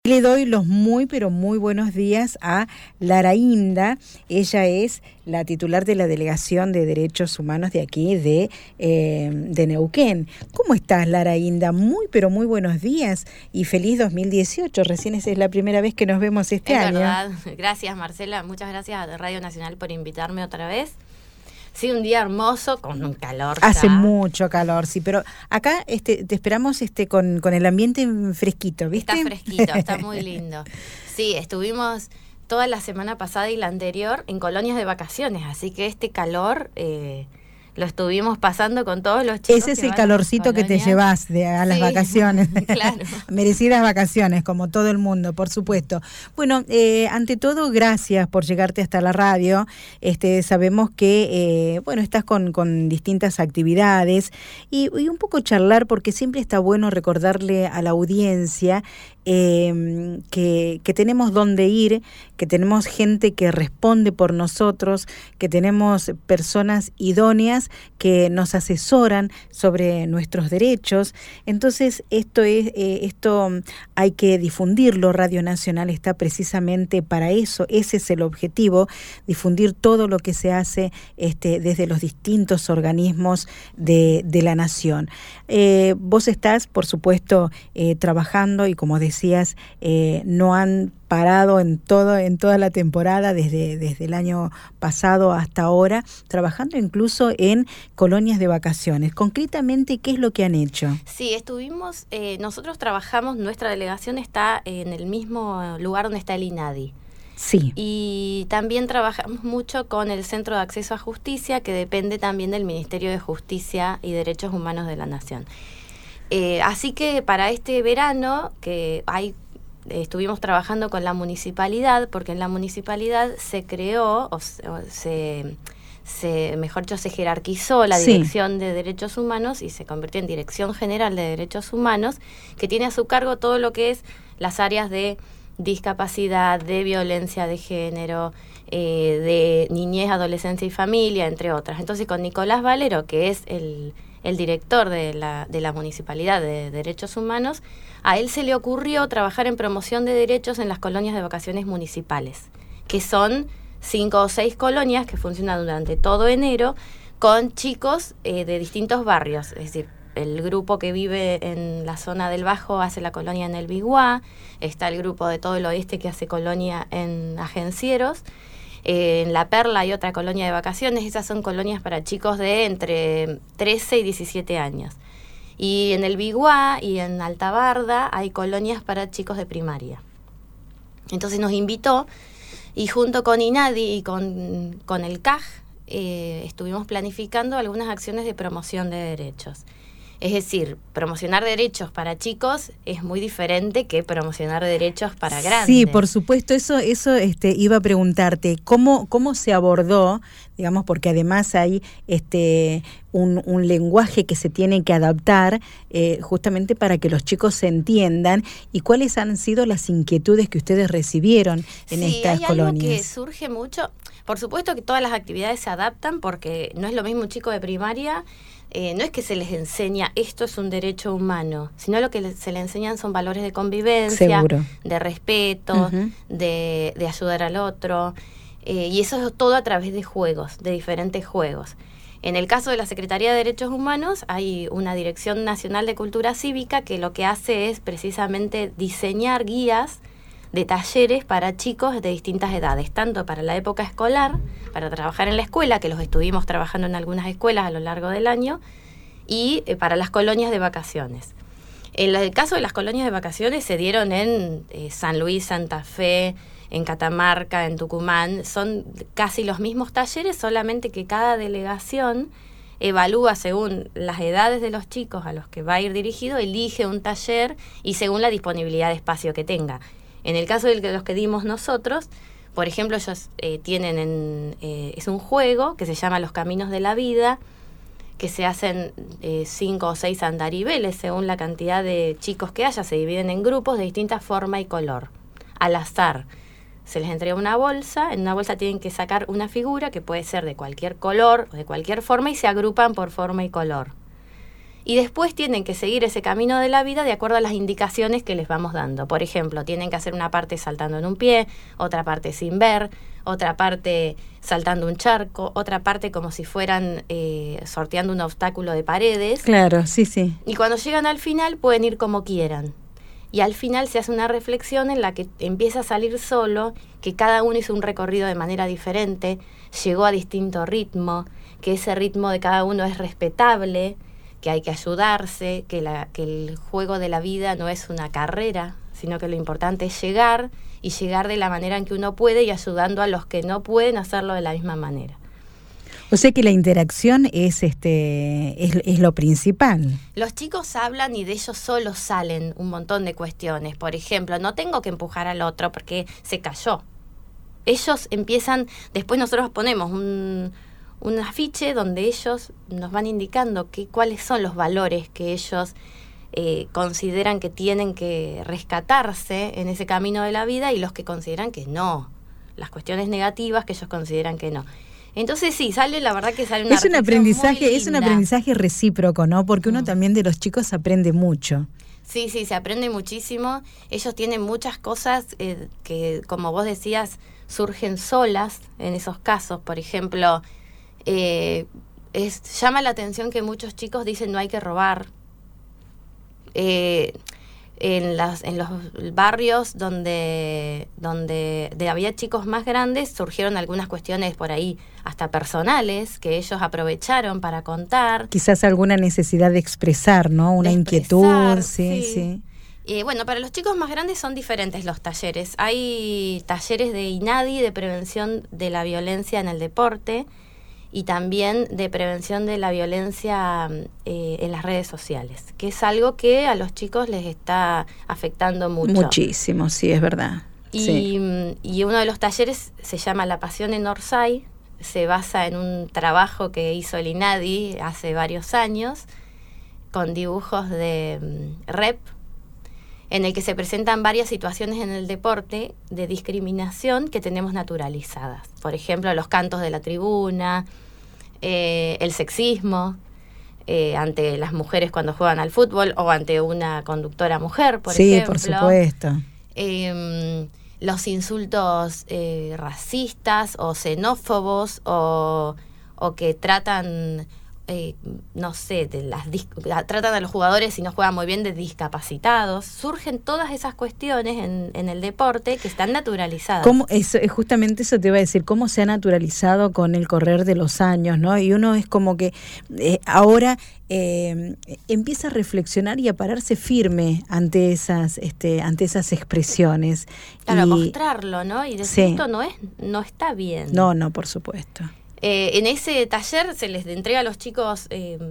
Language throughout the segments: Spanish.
Le doy los muy, pero muy buenos días a Lara Inda. Ella es la titular de la Delegación de Derechos Humanos de aquí, de Neuquén. ¿Cómo estás, Lara Inda? Muy, pero muy buenos días y feliz 2018. Recién es la primera vez que nos vemos este año. Es verdad. Gracias, Marcela. Muchas gracias a Radio Nacional por invitarme otra vez. Sí, un día hermoso, con un calor. Hace mucho calor, sí, pero acá te esperamos con el ambiente fresquito, ¿viste? Está fresquito, está muy lindo. Sí, estuvimos toda la semana pasada y la anterior en colonias de vacaciones, así que este calor lo estuvimos pasando con todos los chicos. Ese es el calorcito que te llevas a las vacaciones. Claro. Merecidas vacaciones, como todo el mundo, por supuesto. Bueno, ante todo, gracias por llegarte hasta la radio. Sabemos que, estás con distintas actividades y un poco charlar, porque siempre está bueno recordarle a la audiencia que tenemos dónde ir, que tenemos gente que responde por nosotros, que tenemos personas idóneas que nos asesoran sobre nuestros derechos. Entonces esto hay que difundirlo. Radio Nacional está precisamente para eso. Ese es el objetivo, difundir todo lo que se hace desde los distintos organismos de la nación. Vos estás, por supuesto, trabajando, y como decías, no han parado en toda la temporada, desde el año pasado hasta ahora, trabajando incluso en colonias de vacaciones. Concretamente, ¿qué es lo que han hecho? Sí, estuvimos, nosotros trabajamos, nuestra delegación está en el mismo lugar donde está el INADI. Sí. Y también trabajamos mucho con el Centro de Acceso a Justicia, que depende también del Ministerio de Justicia y Derechos Humanos de la Nación. Así que para este verano, estuvimos trabajando con la municipalidad, porque en la municipalidad se creó, mejor dicho, se jerarquizó la Dirección de Derechos Humanos y se convirtió en Dirección General de Derechos Humanos, que tiene a su cargo todo lo que es las áreas de discapacidad, de violencia de género, de niñez, adolescencia y familia, entre otras. Entonces, con Nicolás Valero, que es el director de la Municipalidad de Derechos Humanos, a él se le ocurrió trabajar en promoción de derechos en las colonias de vacaciones municipales, que son 5 o 6 colonias que funcionan durante todo enero con chicos de distintos barrios. Es decir, el grupo que vive en la zona del Bajo hace la colonia en el Biguá, está el grupo de todo el oeste que hace colonia en Agencieros. En La Perla hay otra colonia de vacaciones. Esas son colonias para chicos de entre 13 y 17 años. Y en el Biguá y en Altabarda hay colonias para chicos de primaria. Entonces nos invitó, y junto con INADI y con el CAJ estuvimos planificando algunas acciones de promoción de derechos. Es decir, promocionar derechos para chicos es muy diferente que promocionar derechos para grandes. Sí, por supuesto, eso iba a preguntarte, ¿cómo se abordó? Digamos, porque además hay un lenguaje que se tiene que adaptar justamente para que los chicos se entiendan, y cuáles han sido las inquietudes que ustedes recibieron en estas colonias. Sí, hay algo que surge mucho. Por supuesto que todas las actividades se adaptan, porque no es lo mismo un chico de primaria. No es que se les enseña esto es un derecho humano, sino lo que se les enseñan son valores de convivencia, seguro, de respeto, de ayudar al otro, y eso es todo a través de juegos, de diferentes juegos. En el caso de la Secretaría de Derechos Humanos hay una Dirección Nacional de Cultura Cívica que lo que hace es precisamente diseñar guías de talleres para chicos de distintas edades, tanto para la época escolar, para trabajar en la escuela, que los estuvimos trabajando en algunas escuelas a lo largo del año, y para las colonias de vacaciones. En el caso de las colonias de vacaciones se dieron en San Luis, Santa Fe, en Catamarca, en Tucumán. Son casi los mismos talleres, solamente que cada delegación evalúa según las edades de los chicos a los que va a ir dirigido, elige un taller y según la disponibilidad de espacio que tenga. En el caso de los que dimos nosotros, por ejemplo, ellos tienen es un juego que se llama Los Caminos de la Vida, que se hacen 5 o 6 andariveles según la cantidad de chicos que haya. Se dividen en grupos de distinta forma y color. Al azar, se les entrega una bolsa. En una bolsa tienen que sacar una figura que puede ser de cualquier color o de cualquier forma, y se agrupan por forma y color. y después tienen que seguir ese camino de la vida de acuerdo a las indicaciones que les vamos dando. Por ejemplo, tienen que hacer una parte saltando en un pie, otra parte sin ver, otra parte saltando un charco, otra parte como si fueran sorteando un obstáculo de paredes. Claro, sí, sí. Y cuando llegan al final pueden ir como quieran. Y al final se hace una reflexión en la que empieza a salir solo, que cada uno hizo un recorrido de manera diferente, llegó a distinto ritmo, que ese ritmo de cada uno es respetable, que hay que ayudarse, que el juego de la vida no es una carrera, sino que lo importante es llegar, y llegar de la manera en que uno puede y ayudando a los que no pueden hacerlo de la misma manera. O sea que la interacción es lo principal. Los chicos hablan y de ellos solos salen un montón de cuestiones. Por ejemplo, no tengo que empujar al otro porque se cayó. Ellos empiezan, después nosotros ponemos un afiche donde ellos nos van indicando cuáles son los valores que ellos consideran que tienen que rescatarse en ese camino de la vida y los que consideran que no, las cuestiones negativas que ellos consideran que no. Entonces sí, la verdad que sale una es un aprendizaje recíproco, ¿no? Porque uno también de los chicos aprende mucho. Sí, se aprende muchísimo. Ellos tienen muchas cosas que, como vos decías, surgen solas en esos casos. Por ejemplo, llama la atención que muchos chicos dicen no hay que robar. En los barrios donde había chicos más grandes surgieron algunas cuestiones por ahí hasta personales que ellos aprovecharon para contar. Quizás alguna necesidad de expresar, ¿no? Una inquietud, sí. Bueno, para los chicos más grandes son diferentes los talleres. Hay talleres de INADI, de prevención de la violencia en el deporte, y también de prevención de la violencia en las redes sociales, que es algo que a los chicos les está afectando mucho. Muchísimo, sí, es verdad. Y uno de los talleres se llama La Pasión en Orsay, se basa en un trabajo que hizo el INADI hace varios años, con dibujos de rep, en el que se presentan varias situaciones en el deporte de discriminación que tenemos naturalizadas. Por ejemplo, los cantos de la tribuna, el sexismo ante las mujeres cuando juegan al fútbol o ante una conductora mujer, por ejemplo. Sí, por supuesto. Los insultos racistas o xenófobos o que tratan... no sé, tratan a los jugadores, si no juegan muy bien, de discapacitados. Surgen todas esas cuestiones en el deporte que están naturalizadas. Justamente eso te iba a decir, cómo se ha naturalizado con el correr de los años, ¿no? Y uno es como que ahora empieza a reflexionar y a pararse firme ante esas expresiones. Claro, mostrarlo, ¿no? Y decir, esto no está bien. No, por supuesto. En ese taller se les entrega a los chicos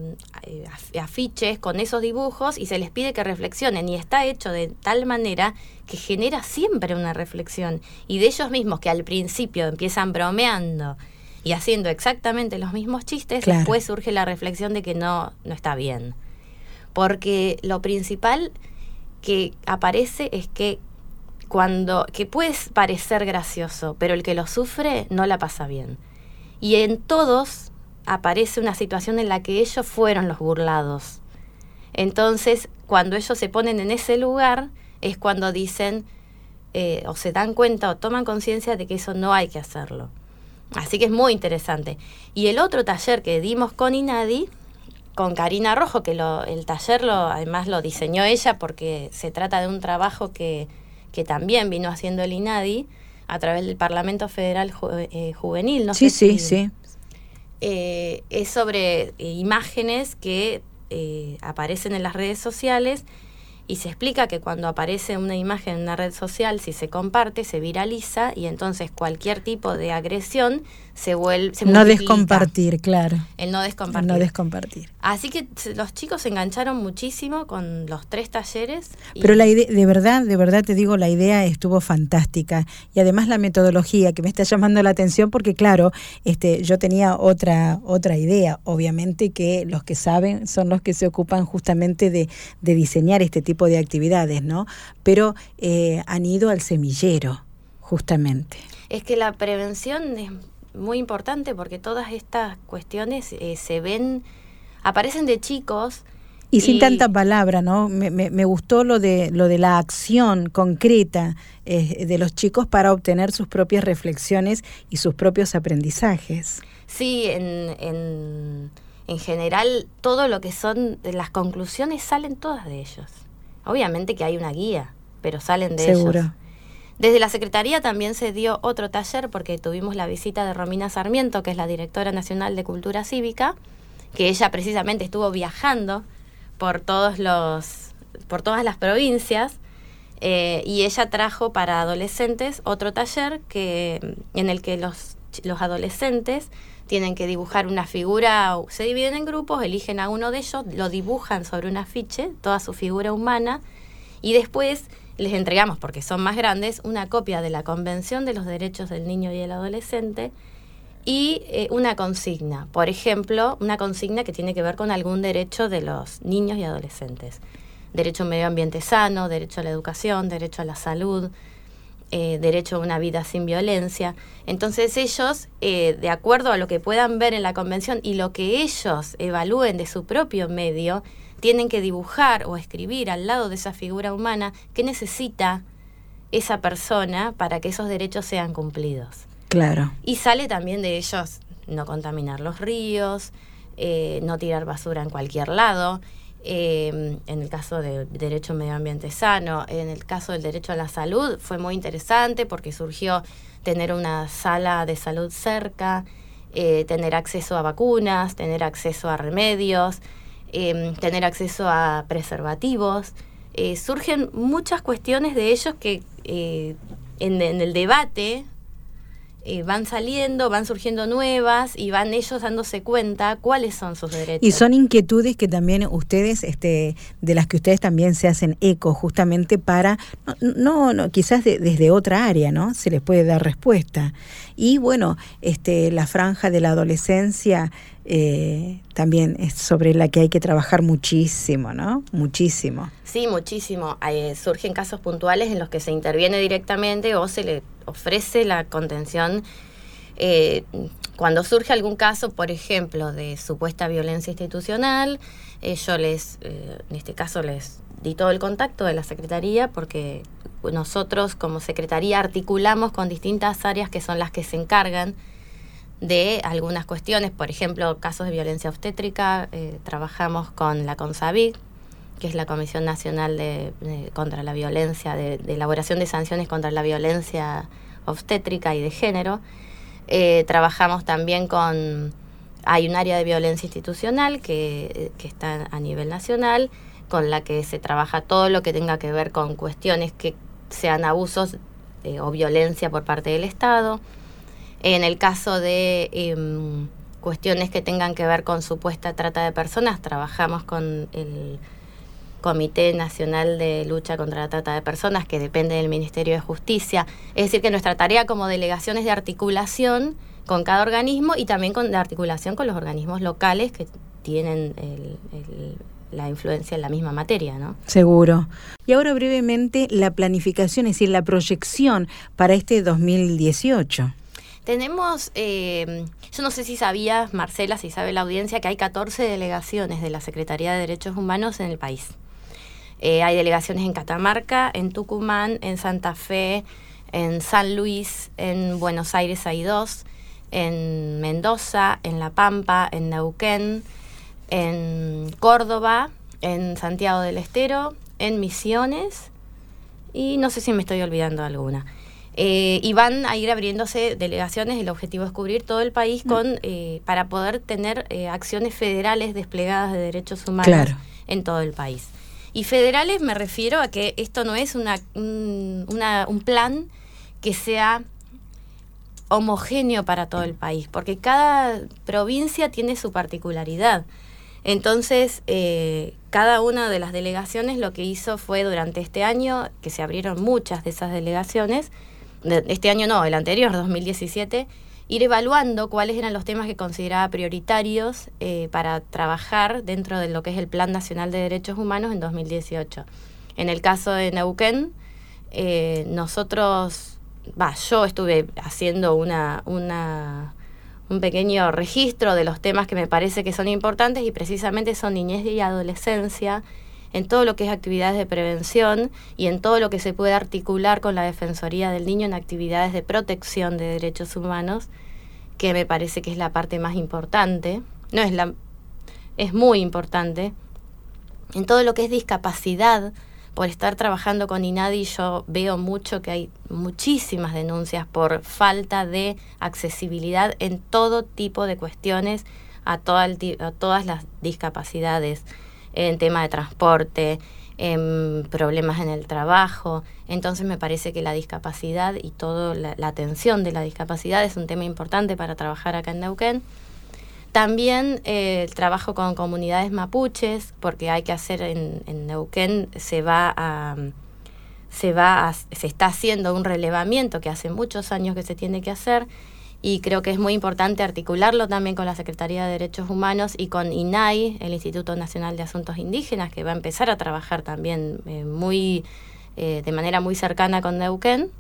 afiches con esos dibujos y se les pide que reflexionen, y está hecho de tal manera que genera siempre una reflexión, y de ellos mismos que al principio empiezan bromeando y haciendo exactamente los mismos chistes, claro, después surge la reflexión de que no está bien, porque lo principal que aparece es que puede parecer gracioso, pero el que lo sufre no la pasa bien. Y en todos aparece una situación en la que ellos fueron los burlados. Entonces, cuando ellos se ponen en ese lugar, es cuando dicen, o se dan cuenta o toman conciencia de que eso no hay que hacerlo. Así que es muy interesante. Y el otro taller que dimos con INADI, con Karina Rojo, que el taller además lo diseñó ella, porque se trata de un trabajo que también vino haciendo el INADI, a través del Parlamento Federal Juvenil, no sé si... Sí. Es sobre imágenes que aparecen en las redes sociales, y se explica que cuando aparece una imagen en una red social, si se comparte, se viraliza, y entonces cualquier tipo de agresión se multiplica. No descompartir, claro. El no descompartir. No descompartir. Así que los chicos se engancharon muchísimo con los 3 talleres. Pero la idea, de verdad te digo, la idea estuvo fantástica. Y además la metodología que me está llamando la atención, porque claro, yo tenía otra idea. Obviamente que los que saben son los que se ocupan justamente de diseñar este tipo de actividades, ¿no? Pero han ido al semillero, justamente. Es que la prevención es muy importante, porque todas estas cuestiones aparecen de chicos Y sin tanta palabra, ¿no? Me gustó lo de la acción concreta de los chicos para obtener sus propias reflexiones y sus propios aprendizajes. Sí, en general todo lo que son las conclusiones salen todas de ellos. Obviamente que hay una guía, pero salen de ellos. Seguro. Desde la Secretaría también se dio otro taller porque tuvimos la visita de Romina Sarmiento, que es la directora nacional de Cultura Cívica, que ella precisamente estuvo viajando por todas las provincias, y ella trajo para adolescentes otro taller en el que los adolescentes tienen que dibujar una figura, se dividen en grupos, eligen a uno de ellos, lo dibujan sobre un afiche, toda su figura humana, y después les entregamos, porque son más grandes, una copia de la Convención de los Derechos del Niño y el Adolescente y una consigna. Por ejemplo, una consigna que tiene que ver con algún derecho de los niños y adolescentes. Derecho a un medio ambiente sano, derecho a la educación, derecho a la salud, derecho a una vida sin violencia. Entonces ellos, de acuerdo a lo que puedan ver en la Convención y lo que ellos evalúen de su propio medio, tienen que dibujar o escribir al lado de esa figura humana qué necesita esa persona para que esos derechos sean cumplidos. Claro. Y sale también de ellos no contaminar los ríos, no tirar basura en cualquier lado, en el caso del derecho a un medio ambiente sano. En el caso del derecho a la salud fue muy interesante porque surgió tener una sala de salud cerca, tener acceso a vacunas, tener acceso a remedios, tener acceso a preservativos. Surgen muchas cuestiones de ellos que en el debate van saliendo, van surgiendo nuevas y van ellos dándose cuenta cuáles son sus derechos. Y son inquietudes que también ustedes, de las que ustedes también se hacen eco, justamente para, no quizás desde otra área, ¿no? Se les puede dar respuesta. Y bueno, la franja de la adolescencia también es sobre la que hay que trabajar muchísimo, ¿no? Muchísimo. Sí, muchísimo. Surgen casos puntuales en los que se interviene directamente o se le ofrece la contención. Cuando surge algún caso, por ejemplo, de supuesta violencia institucional, yo en este caso les di todo el contacto de la Secretaría porque nosotros como Secretaría articulamos con distintas áreas que son las que se encargan de algunas cuestiones. Por ejemplo, casos de violencia obstétrica, trabajamos con la CONSAVIC, que es la Comisión Nacional contra la Violencia, de elaboración de sanciones contra la violencia obstétrica y de género. Trabajamos también hay un área de violencia institucional que está a nivel nacional, con la que se trabaja todo lo que tenga que ver con cuestiones que sean abusos o violencia por parte del Estado. En el caso de cuestiones que tengan que ver con supuesta trata de personas, trabajamos con el Comité Nacional de Lucha contra la Trata de Personas, que depende del Ministerio de Justicia. Es decir, que nuestra tarea como delegación es de articulación con cada organismo y también de articulación con los organismos locales que tienen la influencia en la misma materia, ¿no? Seguro. Y ahora brevemente la planificación, es decir, la proyección para este 2018. Tenemos, yo no sé si sabías, Marcela, si sabe la audiencia, que hay 14 delegaciones de la Secretaría de Derechos Humanos en el país. Hay delegaciones en Catamarca, en Tucumán, en Santa Fe, en San Luis, en Buenos Aires hay 2, en Mendoza, en La Pampa, en Neuquén, en Córdoba, en Santiago del Estero, en Misiones y no sé si me estoy olvidando alguna. Y van a ir abriéndose delegaciones. El objetivo es cubrir todo el país para poder tener acciones federales desplegadas de derechos humanos, claro, en todo el país. Y federales me refiero a que esto no es un plan que sea homogéneo para todo el país, porque cada provincia tiene su particularidad. Entonces, cada una de las delegaciones lo que hizo fue durante este año, que se abrieron muchas de esas delegaciones, este año no, el anterior, 2017, ir evaluando cuáles eran los temas que consideraba prioritarios para trabajar dentro de lo que es el Plan Nacional de Derechos Humanos en 2018. En el caso de Neuquén, yo estuve haciendo una un pequeño registro de los temas que me parece que son importantes, y precisamente son niñez y adolescencia, en todo lo que es actividades de prevención y en todo lo que se puede articular con la Defensoría del Niño en actividades de protección de derechos humanos, que me parece que es la parte más importante. Es muy importante. En todo lo que es discapacidad, por estar trabajando con INADI, yo veo mucho que hay muchísimas denuncias por falta de accesibilidad en todo tipo de cuestiones a todas las discapacidades, en tema de transporte, en problemas en el trabajo. Entonces me parece que la discapacidad y toda la atención de la discapacidad es un tema importante para trabajar acá en Neuquén. También el trabajo con comunidades mapuches, porque hay que hacer en Neuquén, se está haciendo un relevamiento que hace muchos años que se tiene que hacer, y creo que es muy importante articularlo también con la Secretaría de Derechos Humanos y con INAI, el Instituto Nacional de Asuntos Indígenas, que va a empezar a trabajar también de manera muy cercana con Neuquén.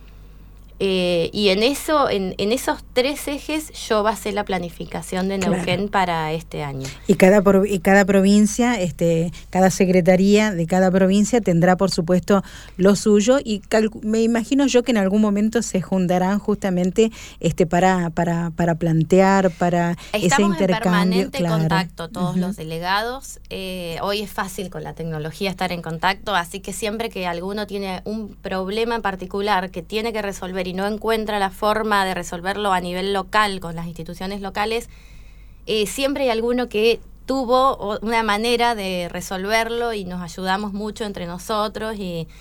Y en esos 3 ejes yo basé la planificación de Neuquén para este año. Y cada provincia, cada secretaría de cada provincia tendrá, por supuesto, lo suyo, y me imagino yo que en algún momento se juntarán justamente para plantear, para ese intercambio. Estamos en permanente contacto todos los delegados. Hoy es fácil con la tecnología estar en contacto, así que siempre que alguno tiene un problema en particular que tiene que resolver y no encuentra la forma de resolverlo a nivel local con las instituciones locales, siempre hay alguno que tuvo una manera de resolverlo y nos ayudamos mucho entre nosotros.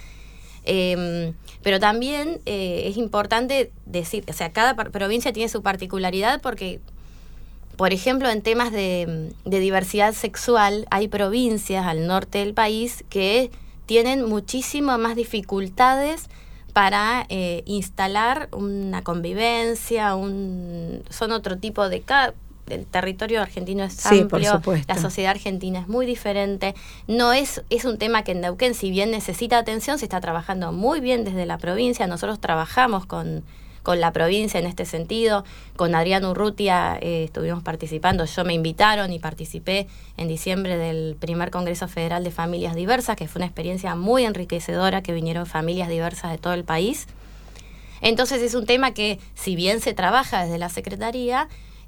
Pero también es importante decir, o sea, cada provincia tiene su particularidad, porque, por ejemplo, en temas de diversidad sexual, hay provincias al norte del país que tienen muchísimas más dificultades para instalar una convivencia, son otro tipo de... El territorio argentino es amplio, por supuesto. La sociedad argentina es muy diferente. Es un tema que en Neuquén, si bien necesita atención, se está trabajando muy bien desde la provincia. Nosotros trabajamos con la provincia en este sentido. Con Adrián Urrutia estuvimos participando, me invitaron y participé en diciembre del primer Congreso Federal de Familias Diversas, que fue una experiencia muy enriquecedora, que vinieron familias diversas de todo el país. Entonces es un tema que, si bien se trabaja desde la Secretaría,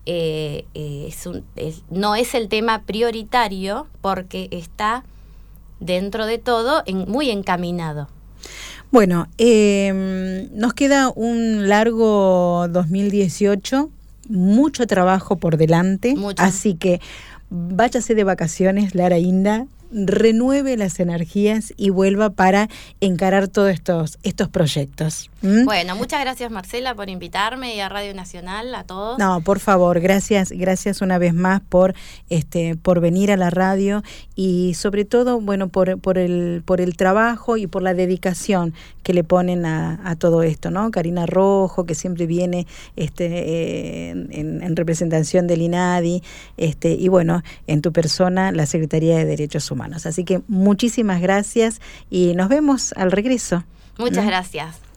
no es el tema prioritario, porque está dentro de todo muy encaminado. Bueno, nos queda un largo 2018, mucho trabajo por delante, así que váyase de vacaciones, Lara Inda, renueve las energías y vuelva para encarar todos estos proyectos. Bueno, muchas gracias, Marcela, por invitarme, y a Radio Nacional, a todos. No, por favor, gracias una vez más por venir a la radio, y sobre todo, bueno, por el trabajo y por la dedicación que le ponen a todo esto, ¿no? Karina Rojo, que siempre viene en representación del INADI, y bueno, en tu persona, la Secretaría de Derechos Humanos. Así que muchísimas gracias y nos vemos al regreso. Muchas gracias.